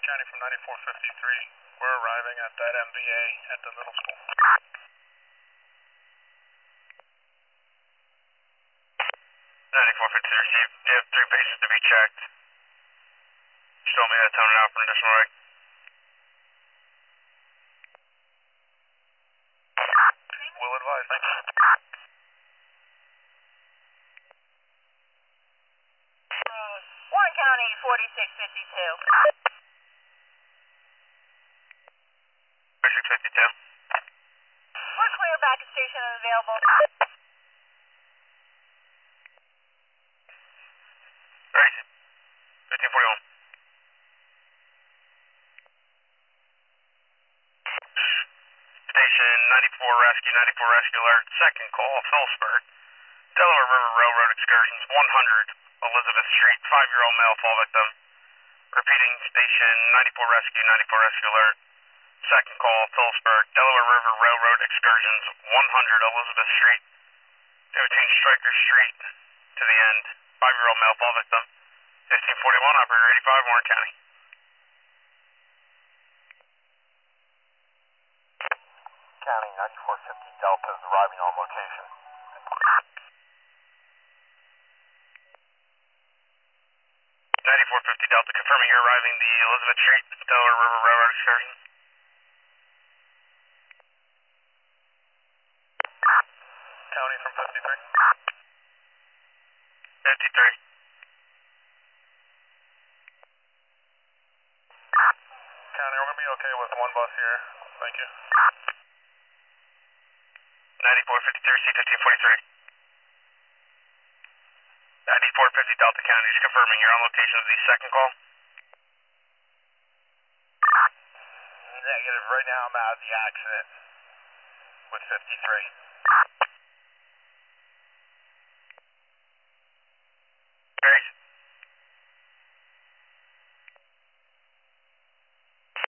County from 9453. We're arriving at that MVA at the middle school. 9453 received. You have 3 patients to be checked. Just told me that tone out for an additional reg. Will advise, thanks. Warren County 4652. 4652. We're clear, back at station and available. Right. 1541. Station 94 rescue alert. Second call, Phillipsburg. Delaware River Railroad excursions 100 Elizabeth Street. 5-year-old male fall victim. Repeating, station 94 rescue alert. Second call, Phillipsburg. Delaware River Railroad excursions 100 Elizabeth Street. 15 Stryker Street to the end. 5-year-old male fall victim. 1541, operator 85, Warren County. County 9450 Delta is arriving on location. 9450 Delta, confirming you're arriving the Elizabeth Street, Delaware River Railroad excursion. County from 53. 53. County, we're going to be okay with one bus here. Thank you. 9450 received 1543. 9450 Delta County, just confirming you're on location of the second call. Negative. Right now I'm out of the accident with 53.